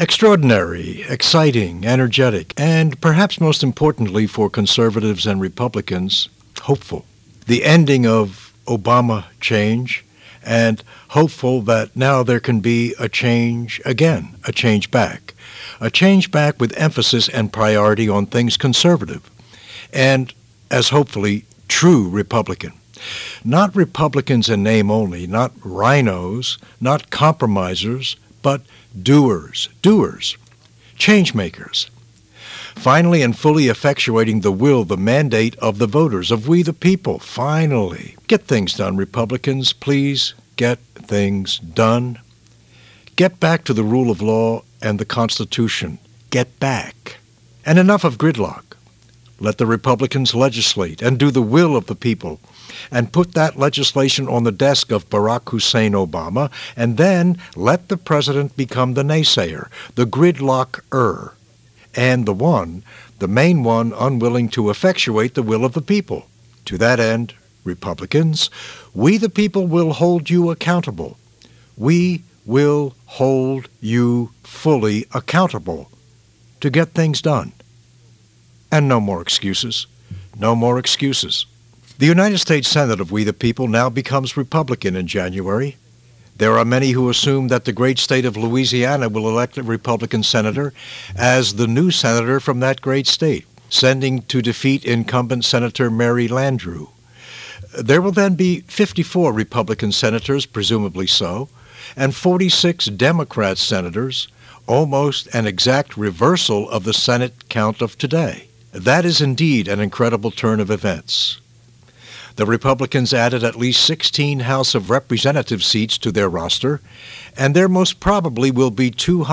Extraordinary, exciting, energetic, and perhaps most importantly for conservatives and Republicans, hopeful. The ending of Obama change, and hopeful that now there can be a change again, a change back with emphasis and priority on things conservative, and as hopefully true Republican. Not Republicans in name only, not rhinos, not compromisers, but doers, change makers. Finally and fully effectuating the will, the mandate of the voters, of we the people. Finally. Get things done, Republicans. Please get things done. Get back to the rule of law and the Constitution. Get back. And enough of gridlock. Let the Republicans legislate and do the will of the people and put that legislation on the desk of Barack Hussein Obama, and then let the president become the naysayer, the gridlocker, and the main one unwilling to effectuate the will of the people. To that end, Republicans, we the people will hold you accountable. We will hold you fully accountable to get things done. And no more excuses. No more excuses. The United States Senate of We the People now becomes Republican in January. There are many who assume that the great state of Louisiana will elect a Republican senator as the new senator from that great state, sending to defeat incumbent Senator Mary Landrieu. There will then be 54 Republican senators, presumably so, and 46 Democrat senators, almost an exact reversal of the Senate count of today. That is indeed an incredible turn of events. The Republicans added at least 16 House of Representatives seats to their roster, and there most probably will be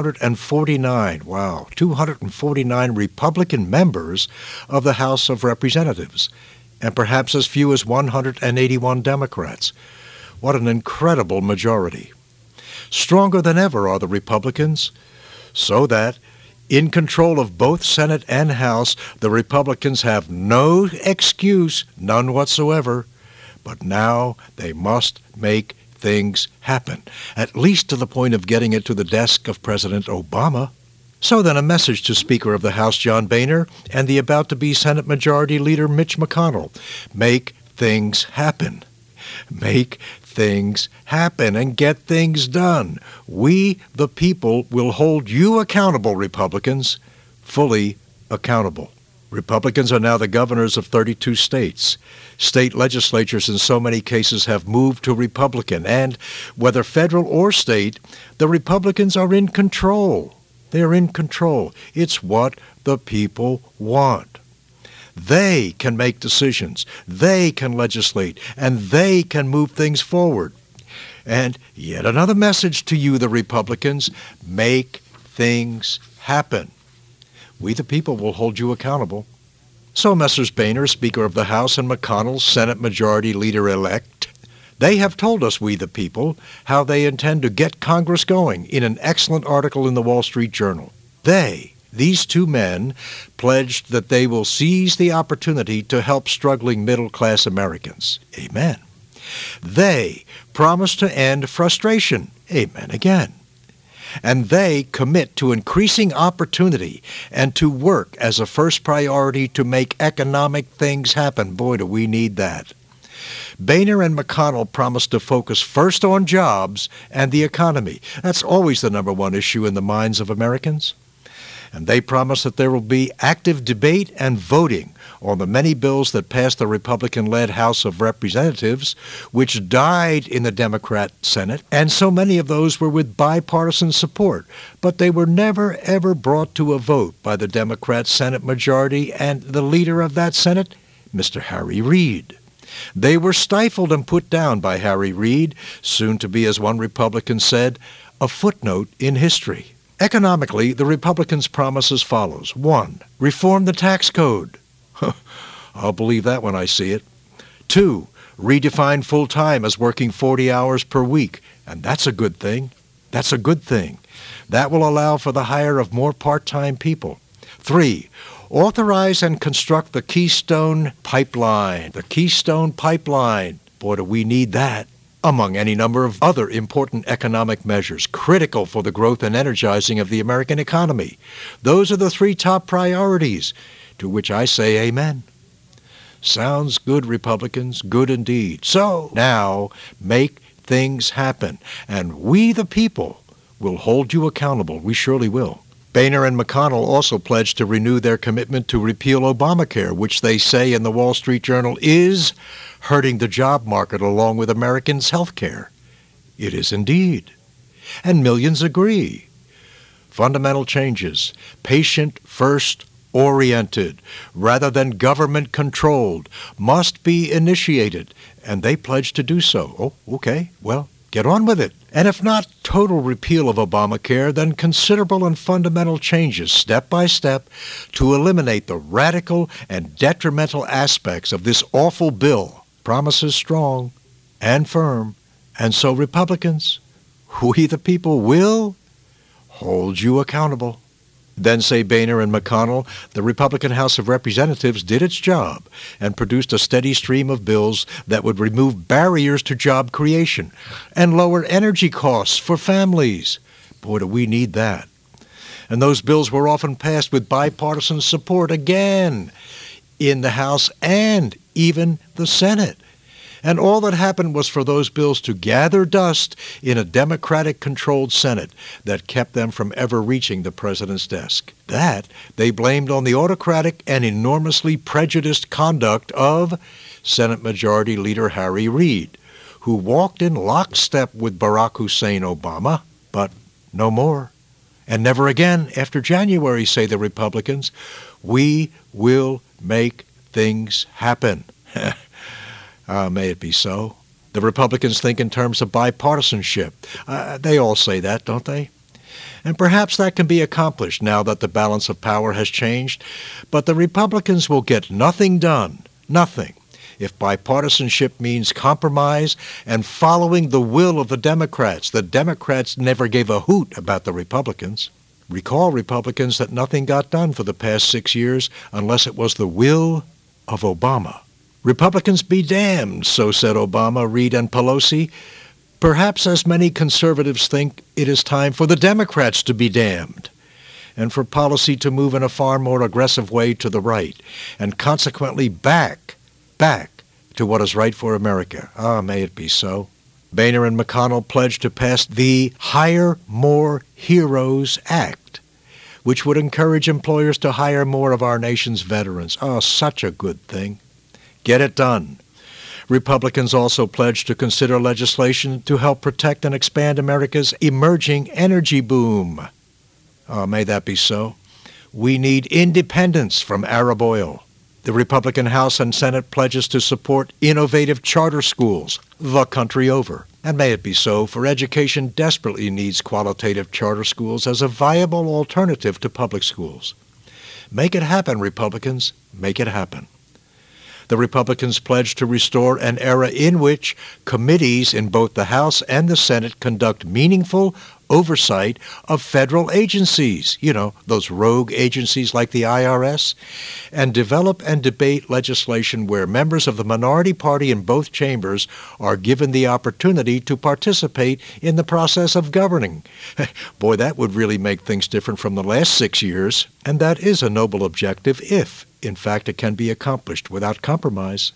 249 Republican members of the House of Representatives, and perhaps as few as 181 Democrats. What an incredible majority. Stronger than ever are the Republicans, so that in control of both Senate and House, the Republicans have no excuse, none whatsoever, but now they must make things happen, at least to the point of getting it to the desk of President Obama. So then a message to Speaker of the House John Boehner and the about-to-be Senate Majority Leader Mitch McConnell. Make things happen. Make things happen and get things done. We, the people, will hold you accountable, Republicans, fully accountable. Republicans are now the governors of 32 states. State legislatures in so many cases have moved to Republican, and whether federal or state, the Republicans are in control. They're in control. It's what the people want. They can make decisions, they can legislate, and they can move things forward. And yet another message to you, the Republicans, make things happen. We the people will hold you accountable. So Messrs. Boehner, Speaker of the House, and McConnell, Senate Majority Leader-elect, they have told us, we the people, how they intend to get Congress going in an excellent article in the Wall Street Journal. These two men pledged that they will seize the opportunity to help struggling middle-class Americans. Amen. They promise to end frustration. Amen again. And they commit to increasing opportunity and to work as a first priority to make economic things happen. Boy, do we need that. Boehner and McConnell promised to focus first on jobs and the economy. That's always the number one issue in the minds of Americans. And they promise that there will be active debate and voting on the many bills that passed the Republican-led House of Representatives, which died in the Democrat Senate, and so many of those were with bipartisan support, but they were never, ever brought to a vote by the Democrat Senate majority and the leader of that Senate, Mr. Harry Reid. They were stifled and put down by Harry Reid, soon to be, as one Republican said, a footnote in history. Economically, the Republicans promise as follows. 1, reform the tax code. I'll believe that when I see it. 2, redefine full-time as working 40 hours per week. And that's a good thing. That's a good thing. That will allow for the hire of more part-time people. 3, authorize and construct the Keystone Pipeline. The Keystone Pipeline. Boy, do we need that. among any number of other important economic measures critical for the growth and energizing of the American economy. Those are the three top priorities, to which I say amen. Sounds good, Republicans, good indeed. So now make things happen, and we the people will hold you accountable. We surely will. Boehner and McConnell also pledged to renew their commitment to repeal Obamacare, which they say in the Wall Street Journal is hurting the job market along with Americans' health care. It is indeed. And millions agree. Fundamental changes, patient-first oriented rather than government-controlled, must be initiated, and they pledge to do so. Oh, okay, well, get on with it. And if not total repeal of Obamacare, then considerable and fundamental changes, step by step, to eliminate the radical and detrimental aspects of this awful bill. Promises strong and firm. And so, Republicans, we the people will hold you accountable. Then, say Boehner and McConnell, the Republican House of Representatives did its job and produced a steady stream of bills that would remove barriers to job creation and lower energy costs for families. Boy, do we need that. And those bills were often passed with bipartisan support again in the House and even the Senate. And all that happened was for those bills to gather dust in a Democratic-controlled Senate that kept them from ever reaching the president's desk. That they blamed on the autocratic and enormously prejudiced conduct of Senate Majority Leader Harry Reid, who walked in lockstep with Barack Hussein Obama, but no more. And never again after January, say the Republicans. We will make things happen. May it be so. The Republicans think in terms of bipartisanship. They all say that, don't they? And perhaps that can be accomplished now that the balance of power has changed. But the Republicans will get nothing done, nothing, if bipartisanship means compromise and following the will of the Democrats. The Democrats never gave a hoot about the Republicans. Recall, Republicans, that nothing got done for the past 6 years unless it was the will of Obama. Republicans be damned, so said Obama, Reid, and Pelosi. Perhaps as many conservatives think, it is time for the Democrats to be damned, and for policy to move in a far more aggressive way to the right, and consequently back to what is right for America. May it be so. Boehner and McConnell pledged to pass the Hire More Heroes Act, which would encourage employers to hire more of our nation's veterans. Such a good thing. Get it done. Republicans also pledged to consider legislation to help protect and expand America's emerging energy boom. May that be so. We need independence from Arab oil. The Republican House and Senate pledges to support innovative charter schools the country over. And may it be so, for education desperately needs qualitative charter schools as a viable alternative to public schools. Make it happen, Republicans. Make it happen. The Republicans pledged to restore an era in which committees in both the House and the Senate conduct meaningful oversight of federal agencies, those rogue agencies like the IRS, and develop and debate legislation where members of the minority party in both chambers are given the opportunity to participate in the process of governing. Boy, that would really make things different from the last 6 years, and that is a noble objective if, in fact, it can be accomplished without compromise.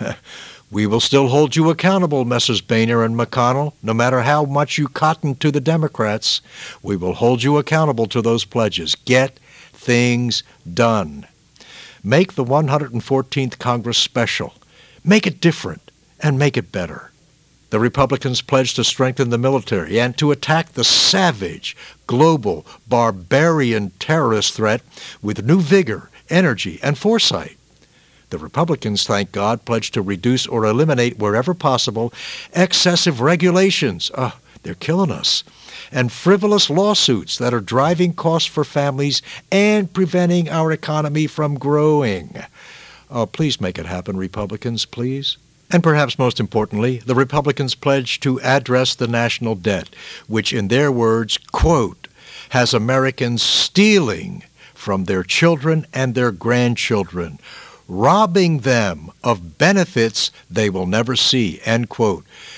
We will still hold you accountable, Messrs. Boehner and McConnell. No matter how much you cotton to the Democrats, we will hold you accountable to those pledges. Get things done. Make the 114th Congress special. Make it different and make it better. The Republicans pledged to strengthen the military and to attack the savage, global, barbarian terrorist threat with new vigor, energy, and foresight. The Republicans, thank God, pledged to reduce or eliminate wherever possible excessive regulations. They're killing us. And frivolous lawsuits that are driving costs for families and preventing our economy from growing. Please make it happen, Republicans, please. And perhaps most importantly, the Republicans pledged to address the national debt, which in their words, quote, has Americans stealing from their children and their grandchildren, robbing them of benefits they will never see, end quote.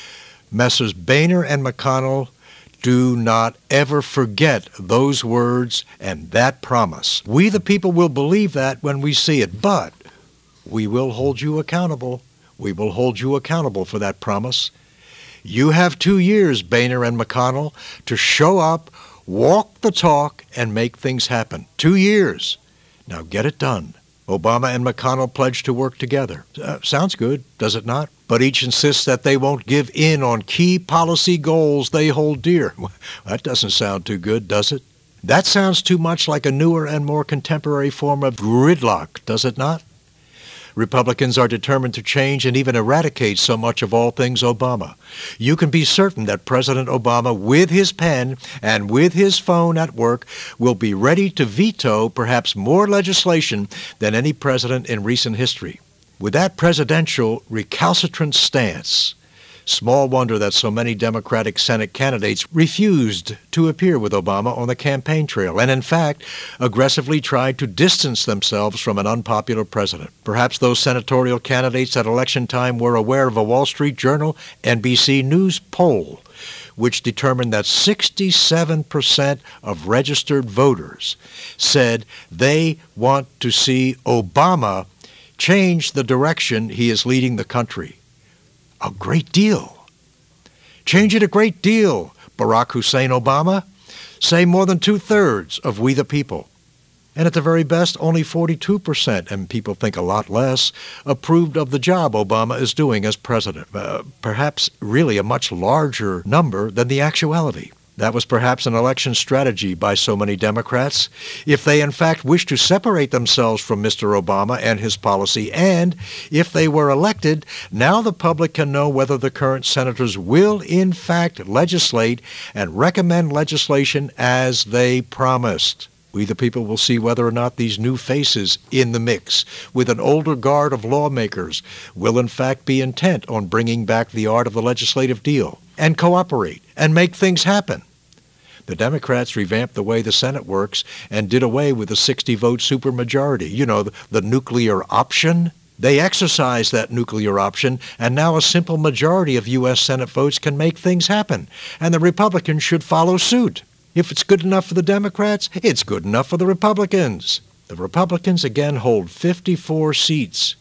Messrs. Boehner and McConnell, do not ever forget those words and that promise. We the people will believe that when we see it, but we will hold you accountable. We will hold you accountable for that promise. You have 2 years, Boehner and McConnell, to show up, walk the talk, and make things happen. 2 years. Now get it done. Obama and McConnell pledged to work together. Sounds good, does it not? But each insists that they won't give in on key policy goals they hold dear. That doesn't sound too good, does it? That sounds too much like a newer and more contemporary form of gridlock, does it not? Republicans are determined to change and even eradicate so much of all things Obama. You can be certain that President Obama, with his pen and with his phone at work, will be ready to veto perhaps more legislation than any president in recent history. With that presidential recalcitrant stance, small wonder that so many Democratic Senate candidates refused to appear with Obama on the campaign trail and, in fact, aggressively tried to distance themselves from an unpopular president. Perhaps those senatorial candidates at election time were aware of a Wall Street Journal NBC News poll which determined that 67% of registered voters said they want to see Obama change the direction he is leading the country. A great deal. Change it a great deal, Barack Hussein Obama. Say more than 2/3 of we the people. And at the very best, only 42%, and people think a lot less, approved of the job Obama is doing as president. Perhaps really a much larger number than the actuality. That was perhaps an election strategy by so many Democrats. If they in fact wish to separate themselves from Mr. Obama and his policy, and if they were elected, now the public can know whether the current senators will in fact legislate and recommend legislation as they promised. We the people will see whether or not these new faces in the mix with an older guard of lawmakers will in fact be intent on bringing back the art of the legislative deal and cooperate and make things happen. The Democrats revamped the way the Senate works and did away with the 60-vote supermajority. You know, the nuclear option. They exercised that nuclear option, and now a simple majority of U.S. Senate votes can make things happen, and the Republicans should follow suit. If it's good enough for the Democrats, it's good enough for the Republicans. The Republicans again hold 54 seats.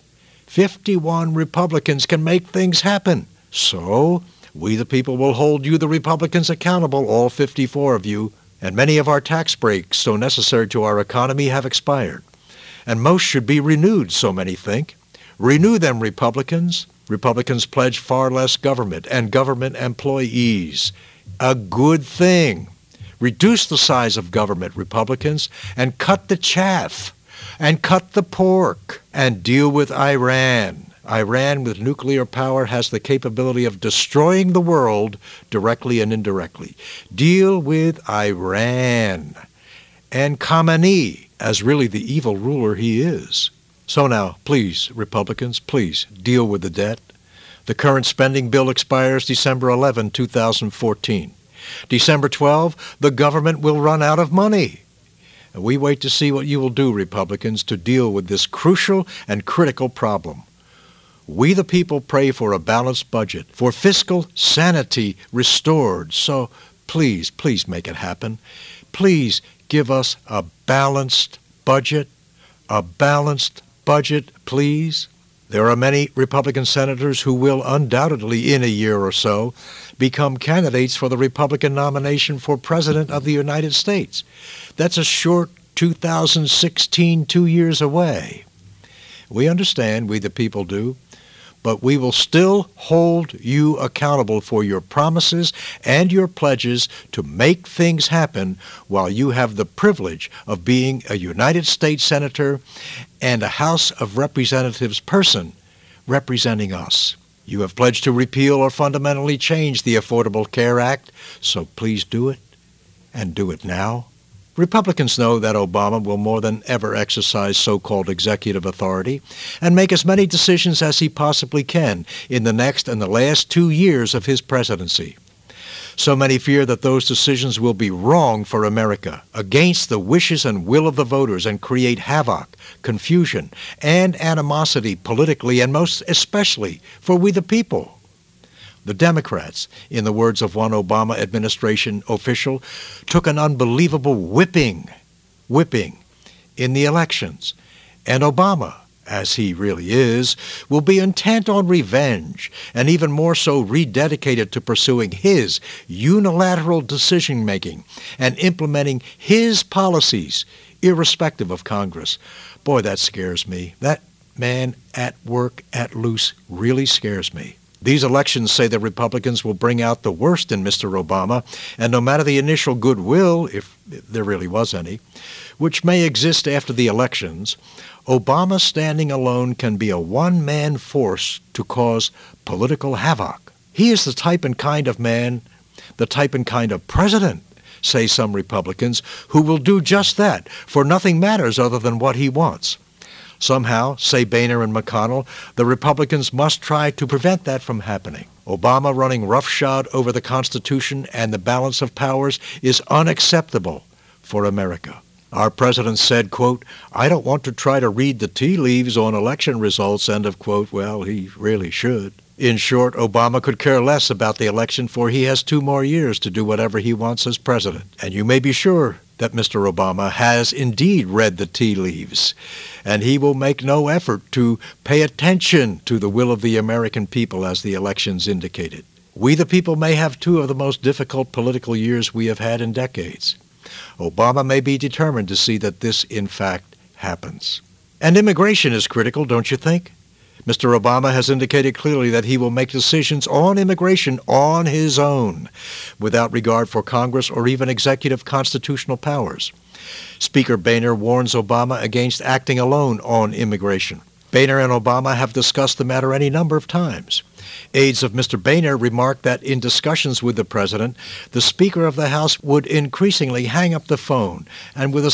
51 Republicans can make things happen. So we the people will hold you, the Republicans, accountable, all 54 of you, and many of our tax breaks so necessary to our economy have expired. And most should be renewed, so many think. Renew them, Republicans. Republicans pledge far less government and government employees. A good thing. Reduce the size of government, Republicans, and cut the chaff, and cut the pork, and deal with Iran. Iran, with nuclear power, has the capability of destroying the world directly and indirectly. Deal with Iran. And Khamenei, as really the evil ruler he is. So now, please, Republicans, please deal with the debt. The current spending bill expires December 11, 2014. December 12, the government will run out of money. And we wait to see what you will do, Republicans, to deal with this crucial and critical problem. We the people pray for a balanced budget, for fiscal sanity restored. So please, please make it happen. Please give us a balanced budget. A balanced budget, please. There are many Republican senators who will undoubtedly, in a year or so, become candidates for the Republican nomination for President of the United States. That's a short 2016, 2 years away. We understand, we the people do, but we will still hold you accountable for your promises and your pledges to make things happen while you have the privilege of being a United States Senator and a House of Representatives person representing us. You have pledged to repeal or fundamentally change the Affordable Care Act, so please do it, and do it now. Republicans know that Obama will more than ever exercise so-called executive authority and make as many decisions as he possibly can in the next and the last 2 years of his presidency. So many fear that those decisions will be wrong for America, against the wishes and will of the voters, and create havoc, confusion, and animosity politically, and most especially for we the people. The Democrats, in the words of one Obama administration official, took an unbelievable whipping in the elections. And Obama, as he really is, will be intent on revenge, and even more so rededicated to pursuing his unilateral decision-making and implementing his policies, irrespective of Congress. Boy, that scares me. That man at work at loose really scares me. These elections say the Republicans will bring out the worst in Mr. Obama, and no matter the initial goodwill, if there really was any, which may exist after the elections, Obama standing alone can be a one-man force to cause political havoc. He is the type and kind of man, the type and kind of president, say some Republicans, who will do just that, for nothing matters other than what he wants. Somehow, say Boehner and McConnell, the Republicans must try to prevent that from happening. Obama running roughshod over the Constitution and the balance of powers is unacceptable for America. Our president said, quote, "I don't want to try to read the tea leaves on election results," end of quote. Well, he really should. In short, Obama could care less about the election, for he has 2 more years to do whatever he wants as president. And you may be sure that Mr. Obama has indeed read the tea leaves, and he will make no effort to pay attention to the will of the American people as the elections indicated. We the people may have 2 of the most difficult political years we have had in decades. Obama may be determined to see that this, in fact, happens. And immigration is critical, don't you think? Mr. Obama has indicated clearly that he will make decisions on immigration on his own, without regard for Congress or even executive constitutional powers. Speaker Boehner warns Obama against acting alone on immigration. Boehner and Obama have discussed the matter any number of times. Aides of Mr. Boehner remarked that in discussions with the president, the Speaker of the House would increasingly hang up the phone and with a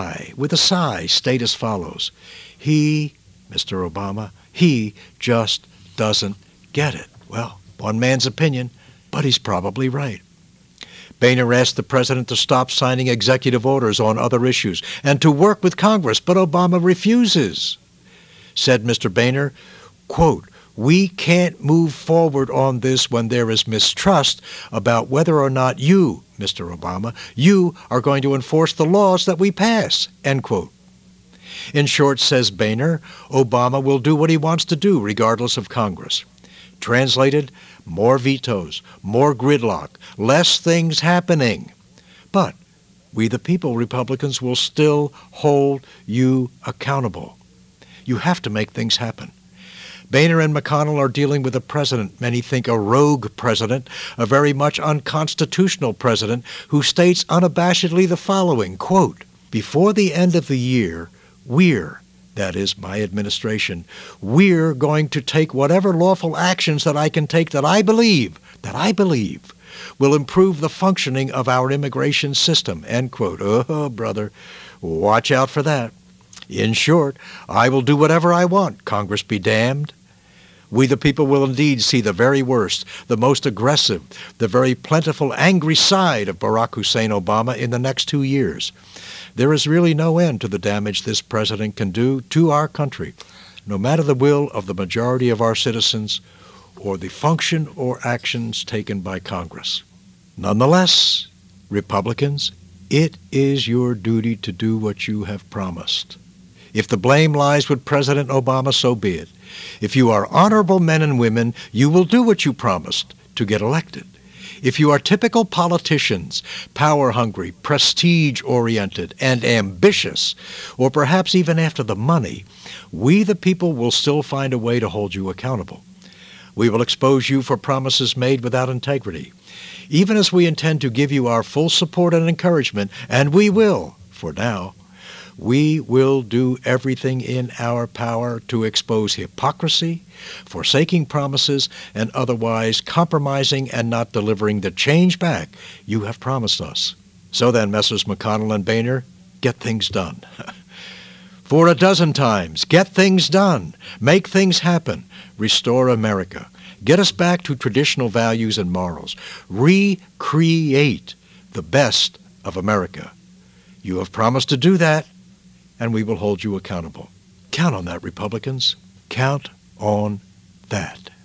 sigh, state as follows: "He, Mr. Obama, he just doesn't get it." Well, one man's opinion, but he's probably right. Boehner asked the president to stop signing executive orders on other issues and to work with Congress, but Obama refuses. Said Mr. Boehner, quote, "We can't move forward on this when there is mistrust about whether or not you, Mr. Obama, you are going to enforce the laws that we pass," end quote. In short, says Boehner, Obama will do what he wants to do regardless of Congress. Translated, more vetoes, more gridlock, less things happening. But we the people, Republicans, will still hold you accountable. You have to make things happen. Boehner and McConnell are dealing with a president, many think a rogue president, a very much unconstitutional president, who states unabashedly the following, quote, "Before the end of the year, that is my administration, we're going to take whatever lawful actions that I can take that I believe will improve the functioning of our immigration system," end quote. Oh, brother, watch out for that. In short, I will do whatever I want, Congress be damned. We the people will indeed see the very worst, the most aggressive, the very plentiful, angry side of Barack Hussein Obama in the next 2 years. There is really no end to the damage this president can do to our country, no matter the will of the majority of our citizens or the function or actions taken by Congress. Nonetheless, Republicans, it is your duty to do what you have promised. If the blame lies with President Obama, so be it. If you are honorable men and women, you will do what you promised to get elected. If you are typical politicians, power-hungry, prestige-oriented, and ambitious, or perhaps even after the money, we the people will still find a way to hold you accountable. We will expose you for promises made without integrity, even as we intend to give you our full support and encouragement, and we will, for now. We will do everything in our power to expose hypocrisy, forsaking promises, and otherwise compromising and not delivering the change back you have promised us. So then, Messrs. McConnell and Boehner, get things done. For a dozen times, get things done. Make things happen. Restore America. Get us back to traditional values and morals. Recreate the best of America. You have promised to do that, and we will hold you accountable. Count on that, Republicans. Count on that.